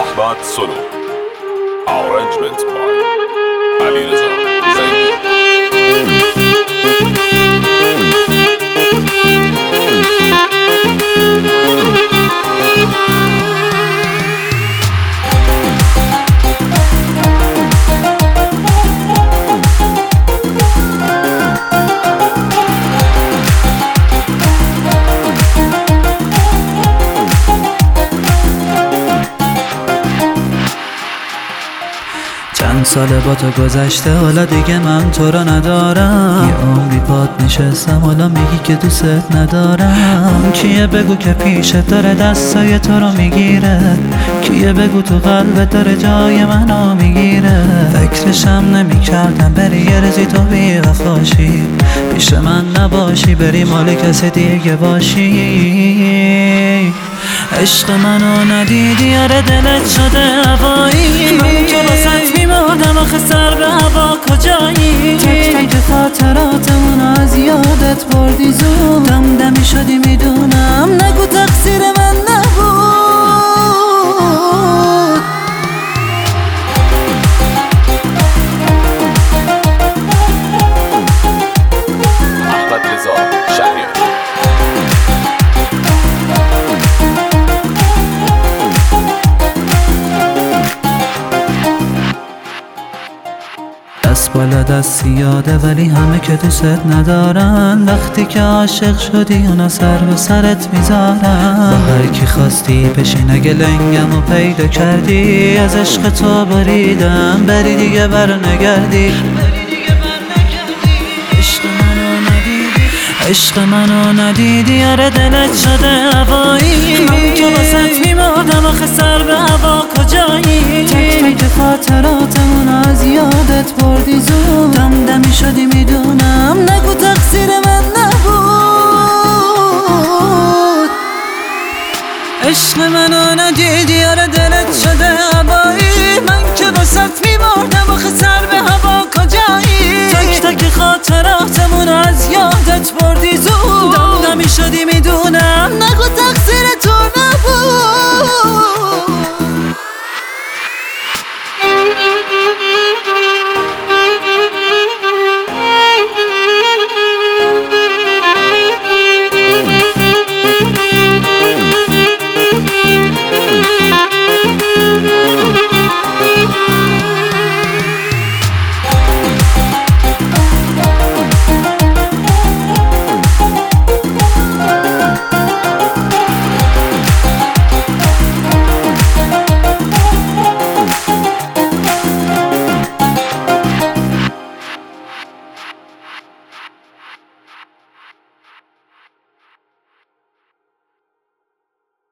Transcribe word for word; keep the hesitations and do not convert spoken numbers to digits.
Ahmad Solo. Arrangement by Alireza Zaidi. چند ساله با تو گذشته، حالا دیگه من تو رو ندارم. یه عمری پات نشستم، حالا میگی که دوست ندارم. کیه بگو که پیشت داره دستای تو رو میگیره؟ کیه بگو تو قلبت داره جای منو میگیره؟ فکرشم نمی کردم بری یه رزی تو بی وفاشی، پیش من نباشی بری مال کسی دیگه باشی. عشق منو ندیدی، آره دلت شده هوایی. من که واسط میمردم آخه سر به هوا کجایی؟ تک تک خاطراتمون از یادت بردی زود. دم دمی شدی میدونم، نگو تقصیر من نبود. Ahmad Reza Shahriar. دست بالا دست یاده ولی همه که دوست ندارن. وقتی که عاشق شدی اونا سر به سرت میذارن. با هر کی خواستی بشین اگه لنگم رو پیدا کردی. از عشق تو بریدم بری دیگه بر نگردی. عشق منو ندیدی، عشق منو ندیدی، آره دلت شده هوایی. من که واسط میمردم آخه سر به هوا کجایی؟ تک تک خاطراتمون از یادت بردی زود. دم دمی شدی میدونم، نگو تقصیر من نبود. عشق منو ندیدی، آره دلت شده هوایی. من که واسط میمردم آخه سر به هوا کجایی؟ تک تک خاطراتمون از یادت بردی زود. دم دمی شدی میدونم،